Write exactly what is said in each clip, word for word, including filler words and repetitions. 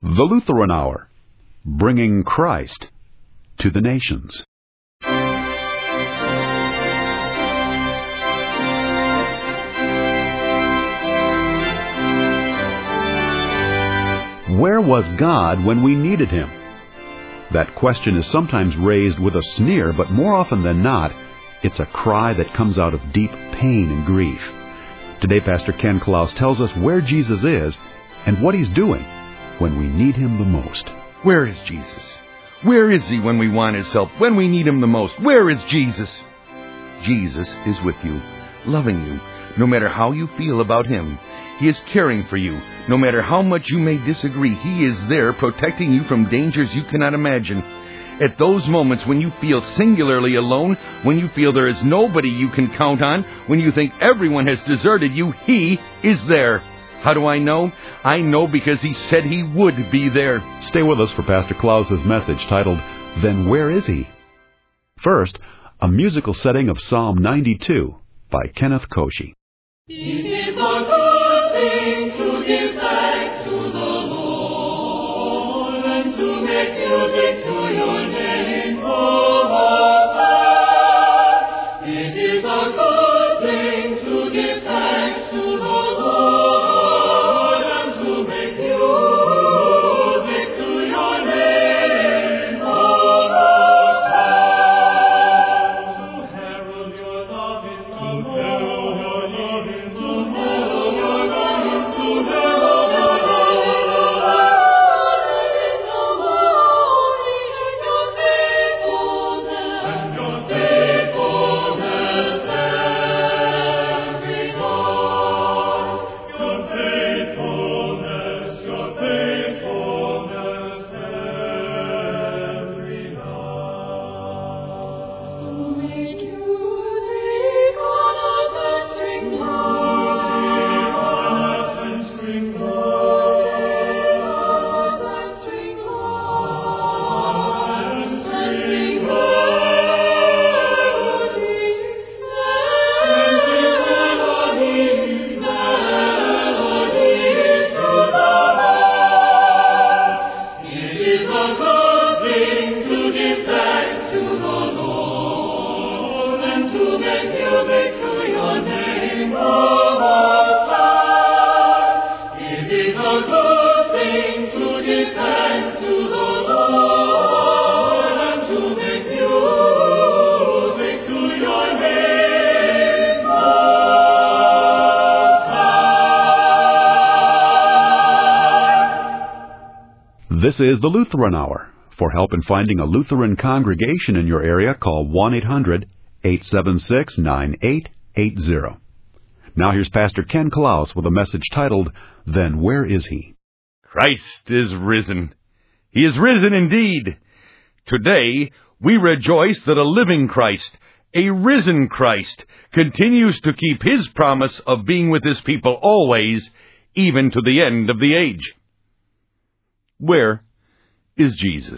The Lutheran Hour, bringing Christ to the nations. Where was God when we needed Him? That question is sometimes raised with a sneer, but more often than not, it's a cry that comes out of deep pain and grief. Today, Pastor Ken Klaus tells us where Jesus is and what He's doing when we need Him the most. Where is Jesus? Where is He when we want His help, when we need Him the most? Where is Jesus? Jesus is with you, loving you, no matter how you feel about Him. He is caring for you, no matter how much you may disagree. He is there protecting you from dangers you cannot imagine. At those moments when you feel singularly alone, when you feel there is nobody you can count on, when you think everyone has deserted you, He is there. How do I know? I know because He said He would be there. Stay with us for Pastor Klaus's message titled, Then Where Is He? First, a musical setting of Psalm ninety-two by Kenneth Cauchy. It is a good thing to give thanks to the Lord and to make music to your name, O Most High. It is a good thing to give thanks to the Lord and to make music to your name, O Most High. To herald your love in the world. This is the Lutheran Hour. For help in finding a Lutheran congregation in your area, call one eight hundred, eight seven six, nine eight eight zero. Now here's Pastor Ken Klaus with a message titled, Then Where Is He? Christ is risen. He is risen indeed. Today, we rejoice that a living Christ, a risen Christ, continues to keep His promise of being with His people always, even to the end of the age. Where is Jesus?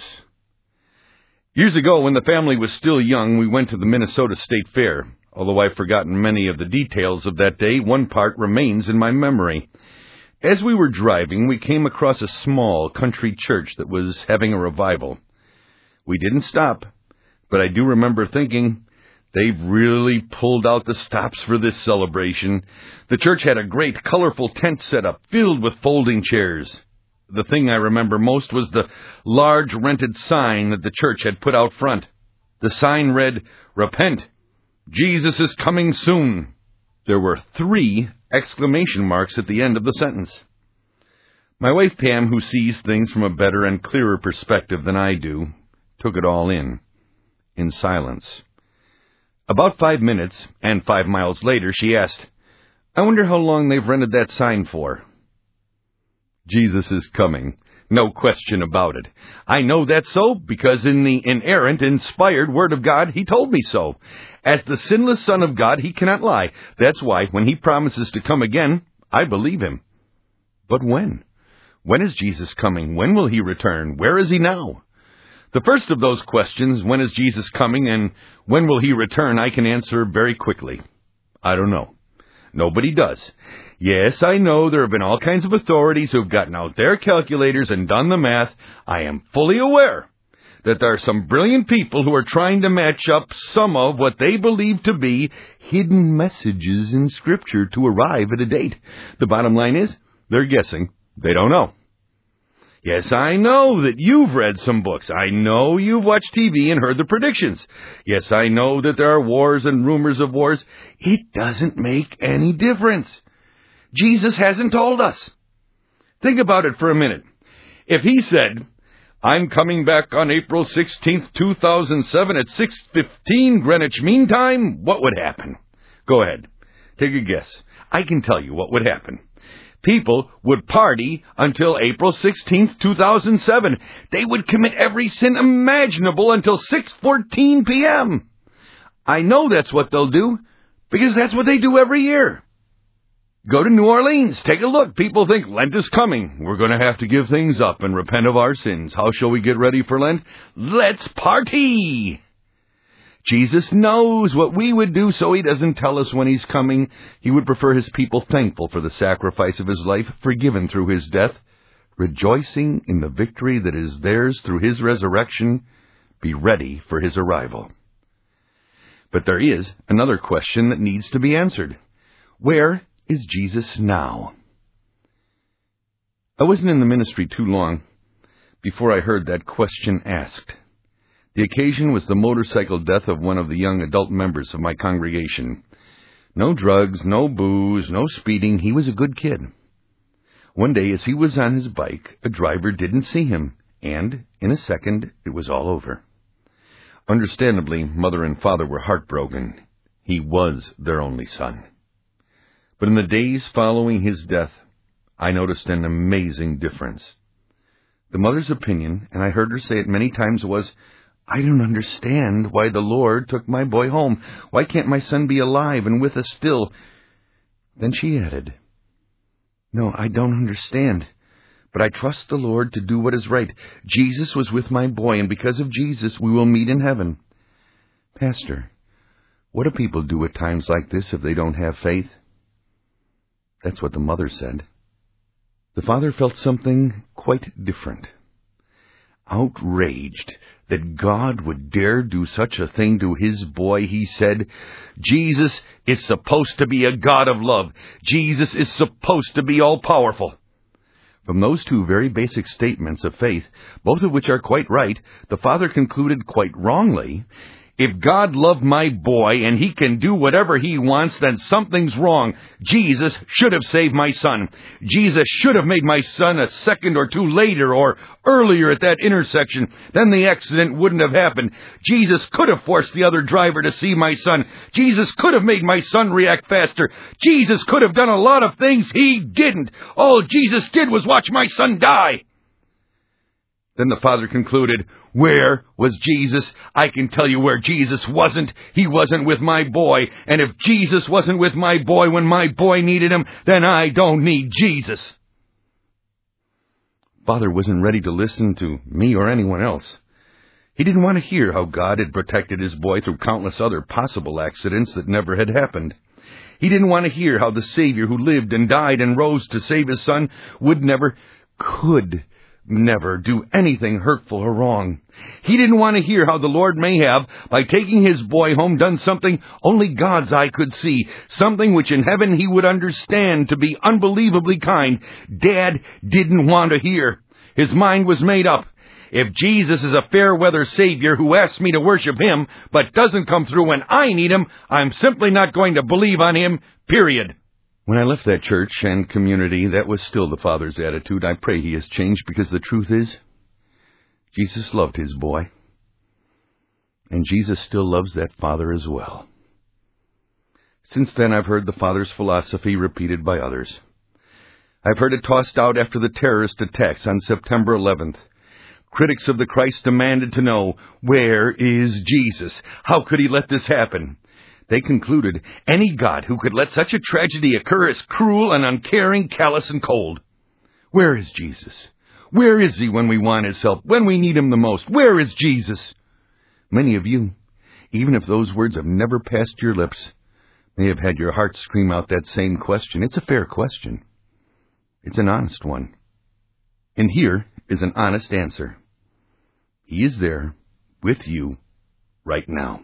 Years ago, when the family was still young, we went to the Minnesota State Fair. Although I've forgotten many of the details of that day, one part remains in my memory. As we were driving, we came across a small country church that was having a revival. We didn't stop, but I do remember thinking, they've really pulled out the stops for this celebration. The church had a great, colorful tent set up, filled with folding chairs. The thing I remember most was the large rented sign that the church had put out front. The sign read, Repent, Jesus is coming soon. There were three exclamation marks at the end of the sentence. My wife Pam, who sees things from a better and clearer perspective than I do, took it all in, in silence. About five minutes, and five miles later, she asked, I wonder how long they've rented that sign for. Jesus is coming. No question about it. I know that's so because in the inerrant, inspired Word of God, He told me so. As the sinless Son of God, He cannot lie. That's why, when He promises to come again, I believe Him. But when? When is Jesus coming? When will He return? Where is He now? The first of those questions, when is Jesus coming and when will He return, I can answer very quickly. I don't know. Nobody does. Yes, I know there have been all kinds of authorities who have gotten out their calculators and done the math. I am fully aware that there are some brilliant people who are trying to match up some of what they believe to be hidden messages in Scripture to arrive at a date. The bottom line is, they're guessing. They don't know. Yes, I know that you've read some books. I know you've watched T V and heard the predictions. Yes, I know that there are wars and rumors of wars. It doesn't make any difference. Jesus hasn't told us. Think about it for a minute. If he said, I'm coming back on April sixteenth, two thousand seven at six fifteen Greenwich Mean Time, what would happen? Go ahead. Take a guess. I can tell you what would happen. People would party until April sixteenth, two thousand seven. They would commit every sin imaginable until six fourteen p.m. I know that's what they'll do, because that's what they do every year. Go to New Orleans. Take a look. People think Lent is coming. We're going to have to give things up and repent of our sins. How shall we get ready for Lent? Let's party! Jesus knows what we would do, so he doesn't tell us when he's coming. He would prefer his people thankful for the sacrifice of his life, forgiven through his death, rejoicing in the victory that is theirs through his resurrection, be ready for his arrival. But there is another question that needs to be answered. Where is Jesus now? I wasn't in the ministry too long before I heard that question asked. The occasion was the motorcycle death of one of the young adult members of my congregation. No drugs, no booze, no speeding. He was a good kid. One day, as he was on his bike, a driver didn't see him, and in a second, it was all over. Understandably, mother and father were heartbroken. He was their only son. But in the days following his death, I noticed an amazing difference. The mother's opinion, and I heard her say it many times, was, I don't understand why the Lord took my boy home. Why can't my son be alive and with us still? Then she added, No, I don't understand, but I trust the Lord to do what is right. Jesus was with my boy, and because of Jesus, we will meet in heaven. Pastor, what do people do at times like this if they don't have faith? That's what the mother said. The father felt something quite different. Outraged that God would dare do such a thing to his boy, he said, Jesus is supposed to be a God of love. Jesus is supposed to be all-powerful. From those two very basic statements of faith, both of which are quite right, the father concluded quite wrongly, if God loved my boy and he can do whatever he wants, then something's wrong. Jesus should have saved my son. Jesus should have made my son a second or two later or earlier at that intersection. Then the accident wouldn't have happened. Jesus could have forced the other driver to see my son. Jesus could have made my son react faster. Jesus could have done a lot of things. He didn't. All Jesus did was watch my son die. Then the father concluded, where was Jesus? I can tell you where Jesus wasn't. He wasn't with my boy. And if Jesus wasn't with my boy when my boy needed him, then I don't need Jesus. Father wasn't ready to listen to me or anyone else. He didn't want to hear how God had protected his boy through countless other possible accidents that never had happened. He didn't want to hear how the Savior who lived and died and rose to save his son would never, could never do anything hurtful or wrong. He didn't want to hear how the Lord may have, by taking his boy home, done something only God's eye could see, something which in heaven he would understand to be unbelievably kind. Dad didn't want to hear. His mind was made up. If Jesus is a fair-weather Savior who asks me to worship him, but doesn't come through when I need him, I'm simply not going to believe on him, period. When I left that church and community, that was still the father's attitude. I pray he has changed, because the truth is, Jesus loved his boy. And Jesus still loves that father as well. Since then, I've heard the father's philosophy repeated by others. I've heard it tossed out after the terrorist attacks on September eleventh. Critics of the Christ demanded to know, where is Jesus? How could he let this happen? They concluded any God who could let such a tragedy occur is cruel and uncaring, callous and cold. Where is Jesus? Where is he when we want his help, when we need him the most? Where is Jesus? Many of you, even if those words have never passed your lips, may have had your heart scream out that same question. It's a fair question. It's an honest one. And here is an honest answer. He is there with you right now.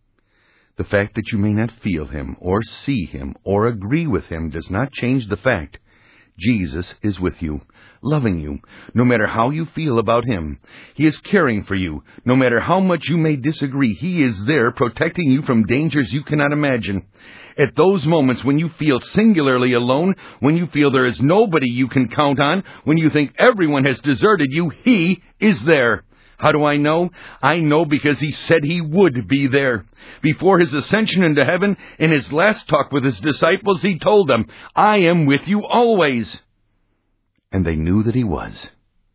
The fact that you may not feel him or see him or agree with him does not change the fact Jesus is with you, loving you, no matter how you feel about him. He is caring for you, no matter how much you may disagree. He is there protecting you from dangers you cannot imagine. At those moments when you feel singularly alone, when you feel there is nobody you can count on, when you think everyone has deserted you, he is there. How do I know? I know because he said he would be there. Before his ascension into heaven, in his last talk with his disciples, he told them, I am with you always. And they knew that he was.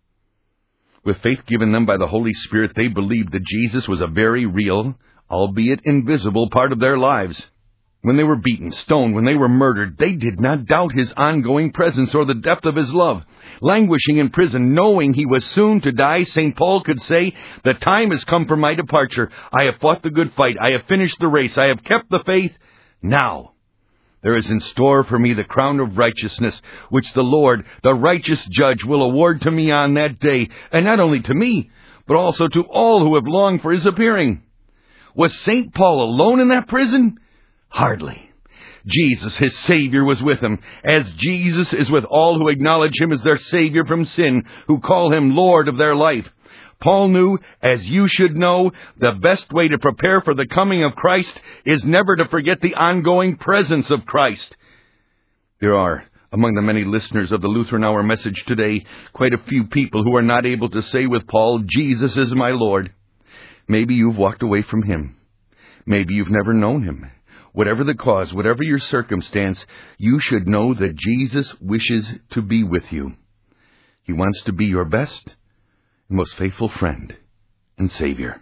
With faith given them by the Holy Spirit, they believed that Jesus was a very real, albeit invisible, part of their lives. When they were beaten, stoned, when they were murdered, they did not doubt his ongoing presence or the depth of his love. Languishing in prison, knowing he was soon to die, Saint Paul could say, the time has come for my departure. I have fought the good fight. I have finished the race. I have kept the faith. Now, there is in store for me the crown of righteousness, which the Lord, the righteous judge, will award to me on that day. And not only to me, but also to all who have longed for his appearing. Was Saint Paul alone in that prison? Hardly. Jesus, his Savior, was with him, as Jesus is with all who acknowledge him as their Savior from sin, who call him Lord of their life. Paul knew, as you should know, the best way to prepare for the coming of Christ is never to forget the ongoing presence of Christ. There are, among the many listeners of the Lutheran Hour message today, quite a few people who are not able to say with Paul, Jesus is my Lord. Maybe you've walked away from him. Maybe you've never known him. Whatever the cause, whatever your circumstance, you should know that Jesus wishes to be with you. He wants to be your best and most faithful friend and Savior.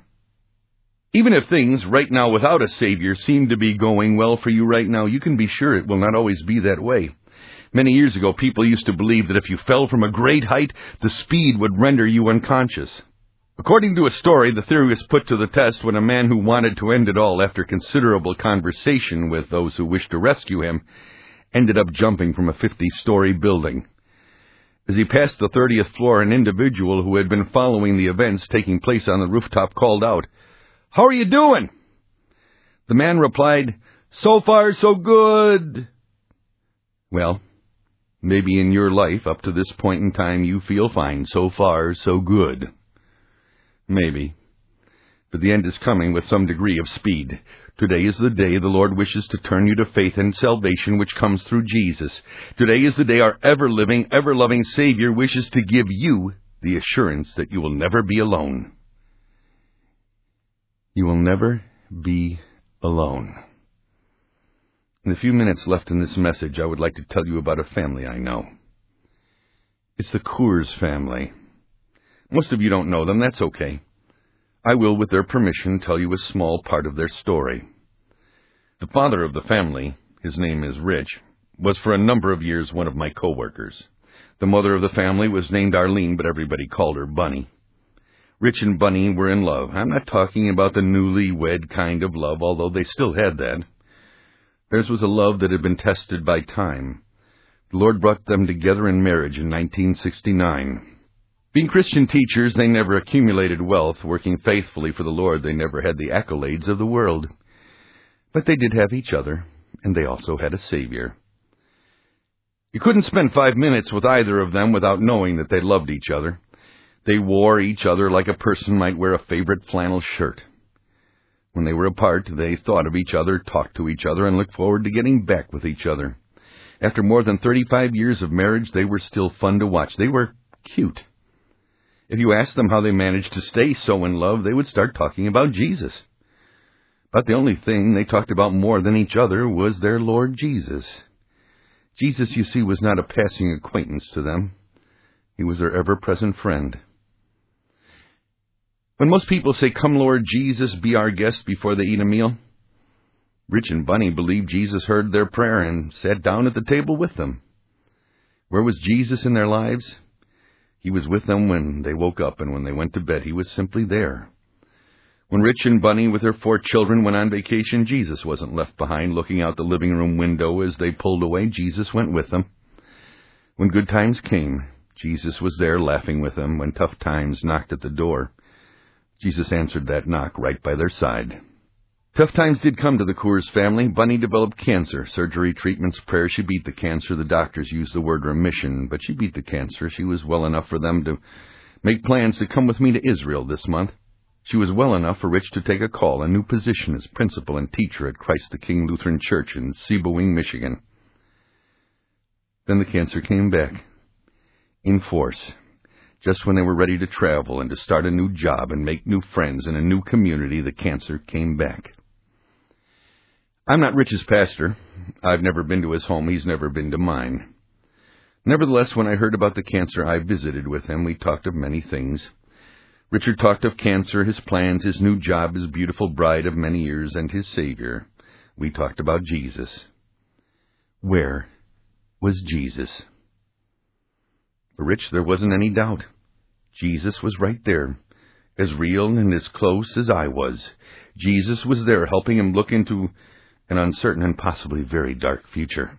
Even if things right now without a Savior seem to be going well for you right now, you can be sure it will not always be that way. Many years ago, people used to believe that if you fell from a great height, the speed would render you unconscious. According to a story, the theory was put to the test when a man who wanted to end it all after considerable conversation with those who wished to rescue him ended up jumping from a fifty-story building. As he passed the thirtieth floor, an individual who had been following the events taking place on the rooftop called out, "How are you doing?" The man replied, "So far, so good." Well, maybe in your life up to this point in time you feel fine. So far, so good. Maybe. But the end is coming with some degree of speed. Today is the day the Lord wishes to turn you to faith and salvation which comes through Jesus. Today is the day our ever-living, ever-loving Savior wishes to give you the assurance that you will never be alone. You will never be alone. In the few minutes left in this message, I would like to tell you about a family I know. It's the Coors family. Most of you don't know them. That's okay. I will, with their permission, tell you a small part of their story. The father of the family, his name is Rich, was for a number of years one of my co-workers. The mother of the family was named Arlene, but everybody called her Bunny. Rich and Bunny were in love. I'm not talking about the newlywed kind of love, although they still had that. Theirs was a love that had been tested by time. The Lord brought them together in marriage in nineteen sixty-nine. Being Christian teachers, they never accumulated wealth. Working faithfully for the Lord, they never had the accolades of the world. But they did have each other, and they also had a Savior. You couldn't spend five minutes with either of them without knowing that they loved each other. They wore each other like a person might wear a favorite flannel shirt. When they were apart, they thought of each other, talked to each other, and looked forward to getting back with each other. After more than thirty-five years of marriage, they were still fun to watch. They were cute. If you asked them how they managed to stay so in love, they would start talking about Jesus. But the only thing they talked about more than each other was their Lord Jesus. Jesus, you see, was not a passing acquaintance to them. He was their ever-present friend. When most people say, "Come, Lord Jesus, be our guest," before they eat a meal, Rich and Bunny believed Jesus heard their prayer and sat down at the table with them. Where was Jesus in their lives? He was with them when they woke up, and when they went to bed, he was simply there. When Rich and Bunny with their four children went on vacation, Jesus wasn't left behind looking out the living room window as they pulled away. Jesus went with them. When good times came, Jesus was there laughing with them. When tough times knocked at the door, Jesus answered that knock right by their side. Tough times did come to the Coors family. Bunny developed cancer. Surgery, treatments, prayers. She beat the cancer. The doctors used the word remission, but she beat the cancer. She was well enough for them to make plans to come with me to Israel this month. She was well enough for Rich to take a call, a new position as principal and teacher at Christ the King Lutheran Church in Sebewaing, Michigan. Then the cancer came back, in force, just when they were ready to travel and to start a new job and make new friends in a new community. The cancer came back. I'm not Rich's pastor. I've never been to his home. He's never been to mine. Nevertheless, when I heard about the cancer, I visited with him. We talked of many things. Richard talked of cancer, his plans, his new job, his beautiful bride of many years, and his Savior. We talked about Jesus. Where was Jesus? For Rich, there wasn't any doubt. Jesus was right there, as real and as close as I was. Jesus was there, helping him look into an uncertain and possibly very dark future.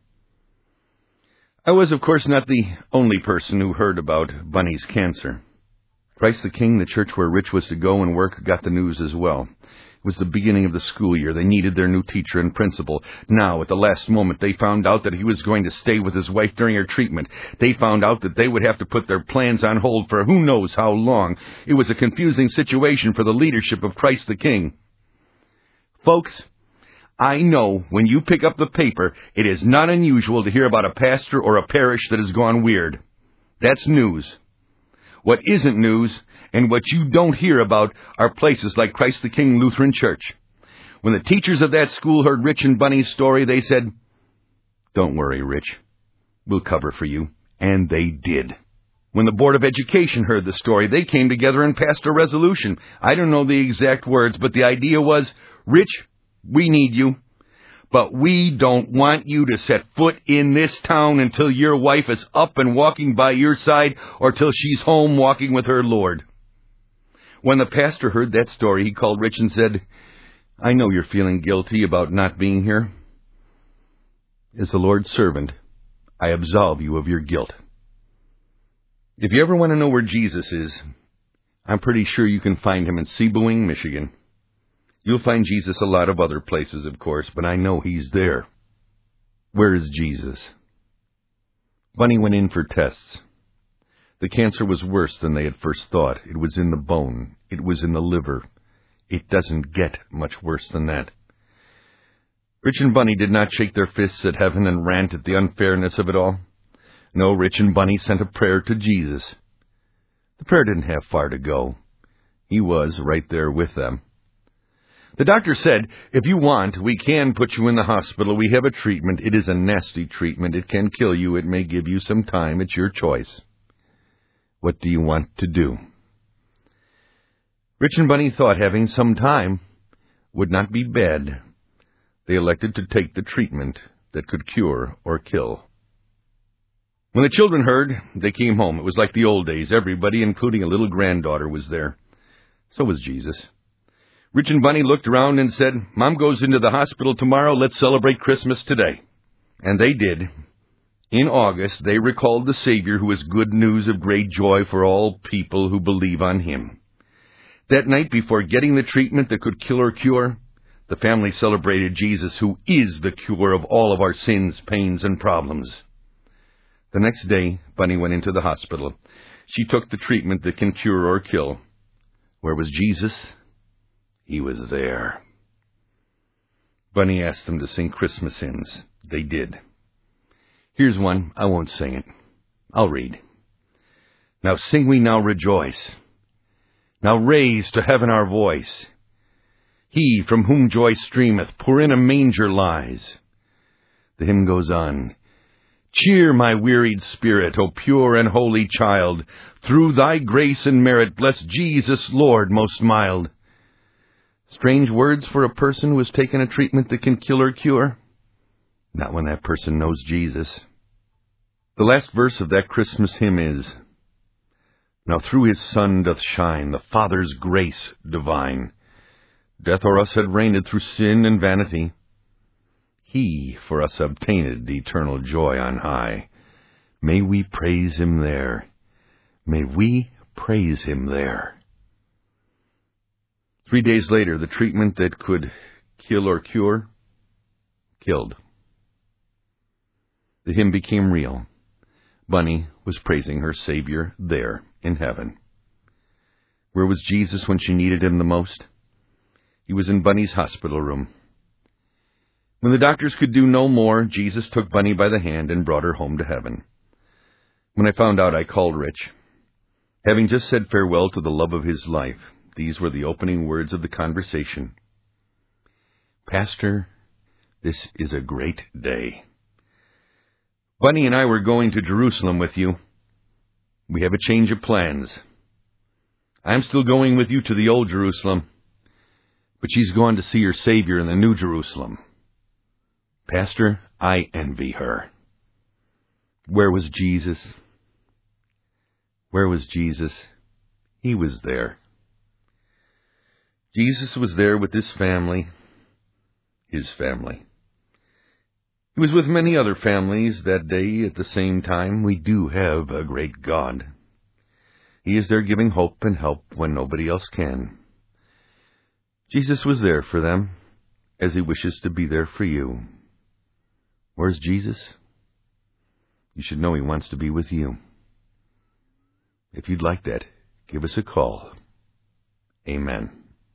I was, of course, not the only person who heard about Bunny's cancer. Christ the King, the church where Rich was to go and work, got the news as well. It was the beginning of the school year. They needed their new teacher and principal. Now, at the last moment, they found out that he was going to stay with his wife during her treatment. They found out that they would have to put their plans on hold for who knows how long. It was a confusing situation for the leadership of Christ the King. Folks, I know when you pick up the paper, it is not unusual to hear about a pastor or a parish that has gone weird. That's news. What isn't news, and what you don't hear about, are places like Christ the King Lutheran Church. When the teachers of that school heard Rich and Bunny's story, they said, "Don't worry, Rich. We'll cover for you." And they did. When the Board of Education heard the story, they came together and passed a resolution. I don't know the exact words, but the idea was, Rich, we need you. But we don't want you to set foot in this town until your wife is up and walking by your side or till she's home walking with her Lord. When the pastor heard that story, he called Rich and said, "I know you're feeling guilty about not being here. As the Lord's servant, I absolve you of your guilt. If you ever want to know where Jesus is, I'm pretty sure you can find him in Sebewaing, Michigan. You'll find Jesus a lot of other places, of course, but I know he's there." Where is Jesus? Bunny went in for tests. The cancer was worse than they had first thought. It was in the bone. It was in the liver. It doesn't get much worse than that. Rich and Bunny did not shake their fists at heaven and rant at the unfairness of it all. No, Rich and Bunny sent a prayer to Jesus. The prayer didn't have far to go. He was right there with them. The doctor said, "If you want, we can put you in the hospital. We have a treatment. It is a nasty treatment. It can kill you. It may give you some time. It's your choice. What do you want to do?" Rich and Bunny thought having some time would not be bad. They elected to take the treatment that could cure or kill. When the children heard, they came home. It was like the old days. Everybody, including a little granddaughter, was there. So was Jesus. Rich and Bunny looked around and said, "Mom goes into the hospital tomorrow. Let's celebrate Christmas today." And they did. In August, they recalled the Savior who is good news of great joy for all people who believe on him. That night, before getting the treatment that could kill or cure, the family celebrated Jesus, who is the cure of all of our sins, pains, and problems. The next day, Bunny went into the hospital. She took the treatment that can cure or kill. Where was Jesus? He was there. Bunny asked them to sing Christmas hymns. They did. Here's one. I won't sing it. I'll read. "Now sing we, now rejoice. Now raise to heaven our voice. He from whom joy streameth, poor in a manger lies." The hymn goes on. "Cheer my wearied spirit, O pure and holy child. Through thy grace and merit, bless Jesus, Lord most mild." Strange words for a person who has taken a treatment that can kill or cure. Not when that person knows Jesus. The last verse of that Christmas hymn is, "Now through his Son doth shine the Father's grace divine. Death o'er us had reigned through sin and vanity. He for us obtained eternal joy on high. May we praise him there. May we praise him there. Three days later, the treatment that could kill or cure, killed. The hymn became real. Bunny was praising her Savior there in heaven. Where was Jesus when she needed him the most? He was in Bunny's hospital room. When the doctors could do no more, Jesus took Bunny by the hand and brought her home to heaven. When I found out, I called Rich. Having just said farewell to the love of his life, these were the opening words of the conversation. Pastor, this is a great day. Bunny and I were going to Jerusalem with you. We have a change of plans. I'm still going with you to the old Jerusalem, but she's gone to see her Savior in the new Jerusalem. Pastor, I envy her. Where was Jesus? Where was Jesus? He was there. Jesus was there with his family, his family. He was with many other families that day at the same time. We do have a great God. He is there giving hope and help when nobody else can. Jesus was there for them, as he wishes to be there for you. Where's Jesus? You should know he wants to be with you. If you'd like that, give us a call. Amen.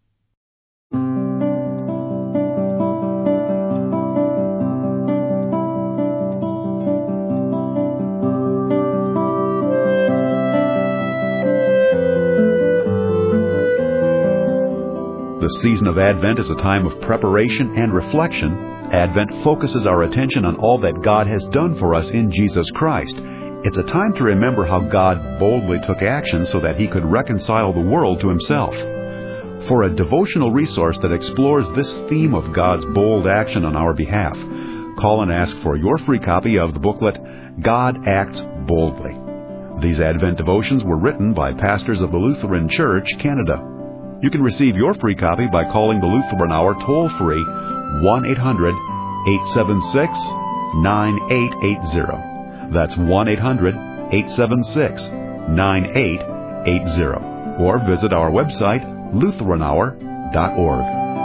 The season of Advent is a time of preparation and reflection. Advent focuses our attention on all that God has done for us in Jesus Christ. It's a time to remember how God boldly took action so that he could reconcile the world to himself. For a devotional resource that explores this theme of God's bold action on our behalf, call and ask for your free copy of the booklet, God Acts Boldly. These Advent devotions were written by pastors of the Lutheran Church, Canada. You can receive your free copy by calling the Lutheran Hour toll-free one eight hundred eight seven six nine eight eight zero. That's one eight hundred eight seven six nine eight eight zero. Or visit our website, lutheran hour dot org.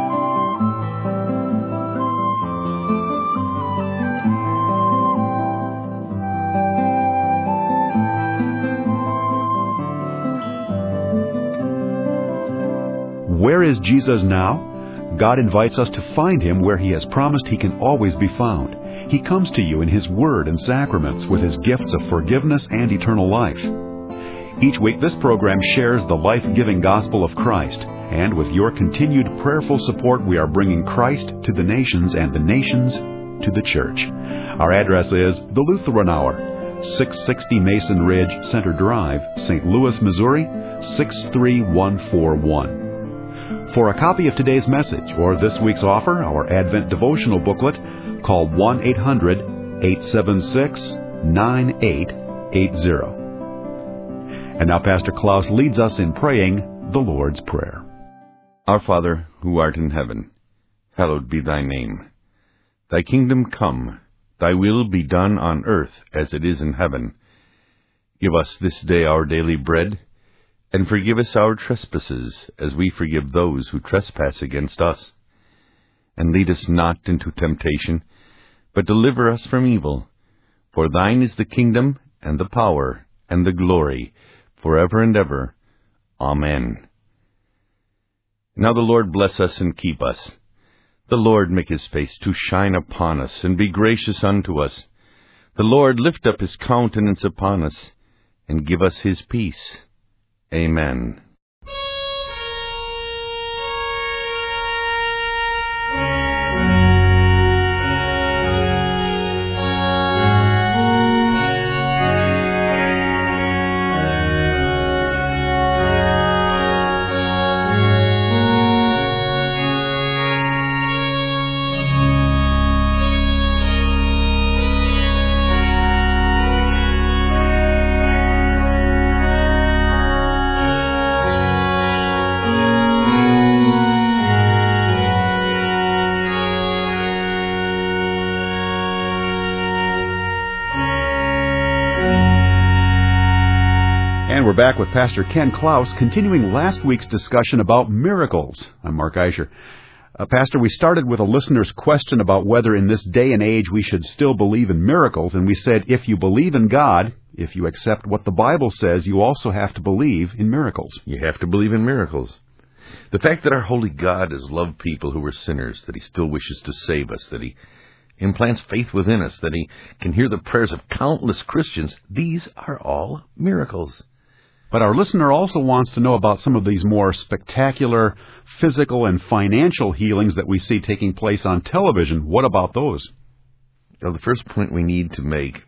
Where is Jesus now? God invites us to find him where he has promised he can always be found. He comes to you in his word and sacraments with his gifts of forgiveness and eternal life. Each week this program shares the life-giving gospel of Christ, and with your continued prayerful support we are bringing Christ to the nations and the nations to the church. Our address is the Lutheran Hour, six sixty Mason Ridge Center Drive, Saint Louis, Missouri, six three one four one. For a copy of today's message or this week's offer, our Advent devotional booklet, call one eight hundred eight seven six nine eight eight zero. And now Pastor Klaus leads us in praying the Lord's Prayer. Our Father, who art in heaven, hallowed be thy name. Thy kingdom come, thy will be done on earth as it is in heaven. Give us this day our daily bread, and forgive us our trespasses, as we forgive those who trespass against us. And lead us not into temptation, but deliver us from evil. For thine is the kingdom, and the power, and the glory, forever and ever. Amen. Now the Lord bless us and keep us. The Lord make his face to shine upon us, and be gracious unto us. The Lord lift up his countenance upon us, and give us his peace. Amen. back with Pastor Ken Klaus, continuing last week's discussion about miracles. I'm Mark Eicher. Uh, Pastor, we started with a listener's question about whether in this day and age we should still believe in miracles, and we said if you believe in God, if you accept what the Bible says, you also have to believe in miracles. You have to believe in miracles. The fact that our holy God has loved people who were sinners, that he still wishes to save us, that he implants faith within us, that he can hear the prayers of countless Christians, these are all miracles. But our listener also wants to know about some of these more spectacular physical and financial healings that we see taking place on television. What about those? Well, the first point we need to make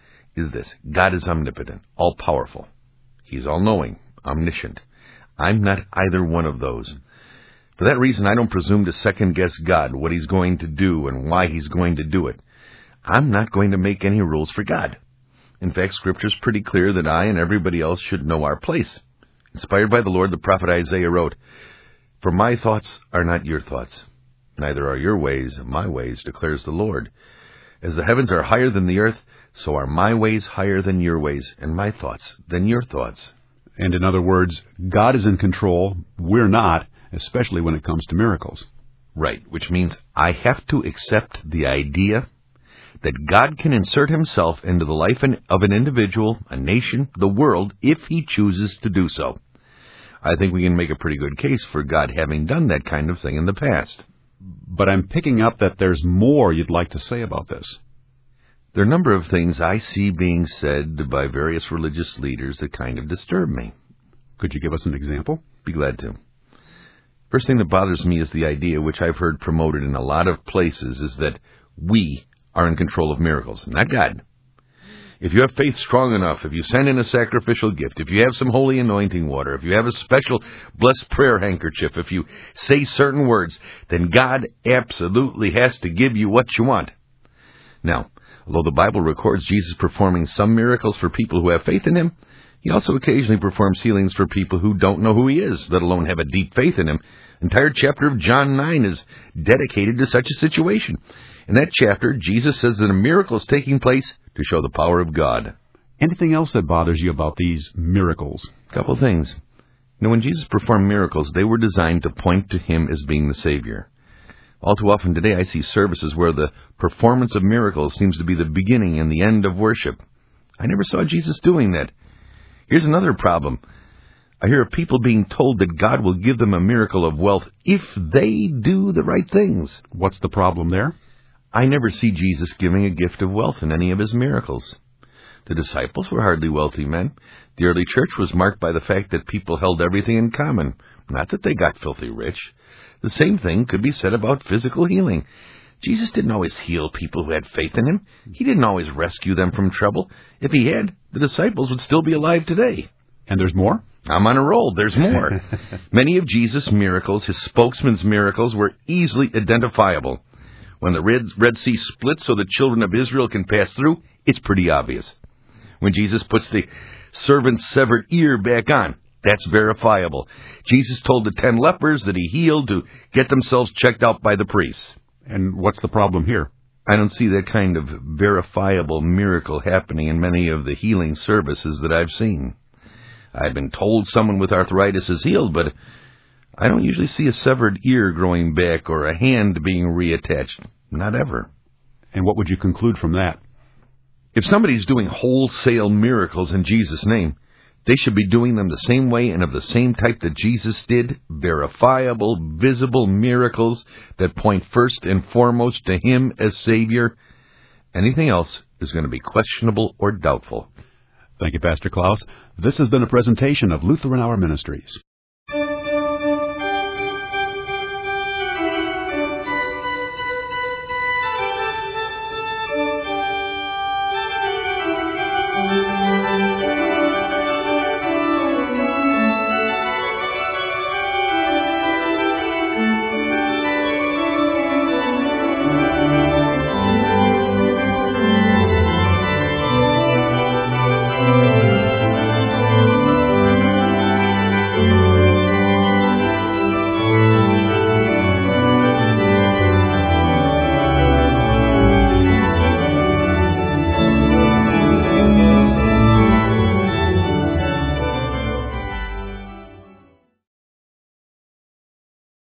is this. God is omnipotent, all-powerful. He's all-knowing, omniscient. I'm not either one of those. For that reason, I don't presume to second-guess God, what he's going to do and why he's going to do it. I'm not going to make any rules for God. In fact, Scripture's pretty clear that I and everybody else should know our place. Inspired by the Lord, the prophet Isaiah wrote, "For my thoughts are not your thoughts, neither are your ways my ways, declares the Lord. As the heavens are higher than the earth, so are my ways higher than your ways, and my thoughts than your thoughts." And in other words, God is in control, we're not, especially when it comes to miracles. Right, which means I have to accept the idea that God can insert himself into the life of an individual, a nation, the world, if he chooses to do so. I think we can make a pretty good case for God having done that kind of thing in the past. But I'm picking up that there's more you'd like to say about this. There are a number of things I see being said by various religious leaders that kind of disturb me. Could you give us an example? Be glad to. First thing that bothers me is the idea, which I've heard promoted in a lot of places, is that we are in control of miracles, not God. If you have faith strong enough, if you send in a sacrificial gift, if you have some holy anointing water, if you have a special blessed prayer handkerchief, if you say certain words, then God absolutely has to give you what you want. Now, although the Bible records Jesus performing some miracles for people who have faith in him, he also occasionally performs healings for people who don't know who he is, let alone have a deep faith in him. The entire chapter of John nine is dedicated to such a situation. In that chapter, Jesus says that a miracle is taking place to show the power of God. Anything else that bothers you about these miracles? A couple of things. You know, when Jesus performed miracles, they were designed to point to him as being the Savior. All too often today, I see services where the performance of miracles seems to be the beginning and the end of worship. I never saw Jesus doing that. Here's another problem. I hear of people being told that God will give them a miracle of wealth if they do the right things. What's the problem there? I never see Jesus giving a gift of wealth in any of his miracles. The disciples were hardly wealthy men. The early church was marked by the fact that people held everything in common, not that they got filthy rich. The same thing could be said about physical healing. Jesus didn't always heal people who had faith in him. He didn't always rescue them from trouble. If he had, the disciples would still be alive today. And there's more? I'm on a roll. There's more. Many of Jesus' miracles, his spokesman's miracles, were easily identifiable. When the Red, Red Sea splits so the children of Israel can pass through, it's pretty obvious. When Jesus puts the servant's severed ear back on, that's verifiable. Jesus told the ten lepers that he healed to get themselves checked out by the priests. And what's the problem here? I don't see that kind of verifiable miracle happening in many of the healing services that I've seen. I've been told someone with arthritis is healed, but I don't usually see a severed ear growing back or a hand being reattached. Not ever. And what would you conclude from that? If somebody's doing wholesale miracles in Jesus' name, they should be doing them the same way and of the same type that Jesus did, verifiable, visible miracles that point first and foremost to him as Savior. Anything else is going to be questionable or doubtful. Thank you, Pastor Klaus. This has been a presentation of Lutheran Hour Ministries.